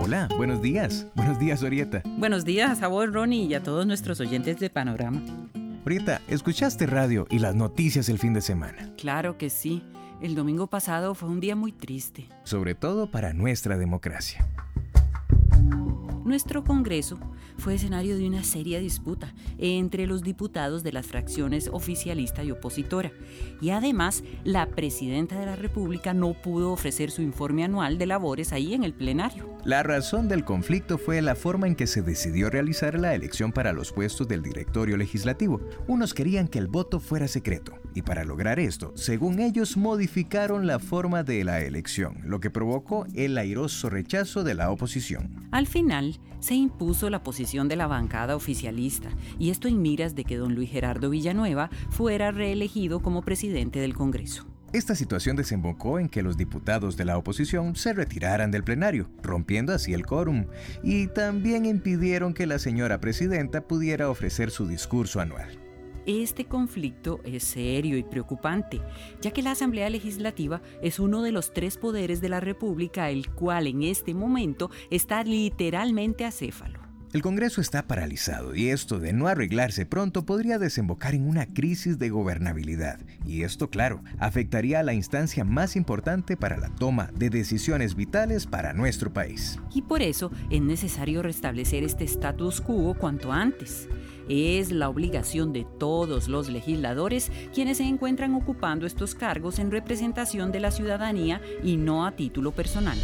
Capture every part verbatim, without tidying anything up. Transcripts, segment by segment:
Hola, buenos días. Buenos días, Orieta. Buenos días a vos, Ronnie, y a todos nuestros oyentes de Panorama. Orieta, ¿escuchaste radio y las noticias el fin de semana? Claro que sí. El domingo pasado fue un día muy triste. Sobre todo para nuestra democracia. Nuestro Congreso fue escenario de una seria disputa entre los diputados de las fracciones oficialista y opositora. Y además, la presidenta de la República no pudo ofrecer su informe anual de labores ahí en el plenario. La razón del conflicto fue la forma en que se decidió realizar la elección para los puestos del directorio legislativo. Unos querían que el voto fuera secreto, y para lograr esto, según ellos, modificaron la forma de la elección, lo que provocó el airoso rechazo de la oposición. Al final, se impuso la posición de la bancada oficialista, y esto en miras de que don Luis Gerardo Villanueva fuera reelegido como presidente del Congreso. Esta situación desembocó en que los diputados de la oposición se retiraran del plenario, rompiendo así el quórum, y también impidieron que la señora presidenta pudiera ofrecer su discurso anual. Este conflicto es serio y preocupante, ya que la Asamblea Legislativa es uno de los tres poderes de la República, el cual en este momento está literalmente acéfalo. El Congreso está paralizado y esto de no arreglarse pronto podría desembocar en una crisis de gobernabilidad. Y esto, claro, afectaría a la instancia más importante para la toma de decisiones vitales para nuestro país. Y por eso es necesario restablecer este status quo cuanto antes. Es la obligación de todos los legisladores quienes se encuentran ocupando estos cargos en representación de la ciudadanía y no a título personal.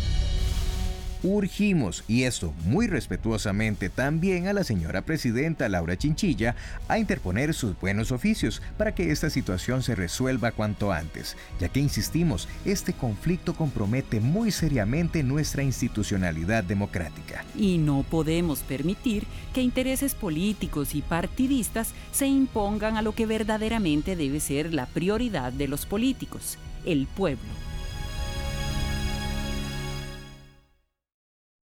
Urgimos, y esto muy respetuosamente, también a la señora presidenta Laura Chinchilla a interponer sus buenos oficios para que esta situación se resuelva cuanto antes, ya que insistimos, este conflicto compromete muy seriamente nuestra institucionalidad democrática. Y no podemos permitir que intereses políticos y partidistas se impongan a lo que verdaderamente debe ser la prioridad de los políticos, el pueblo.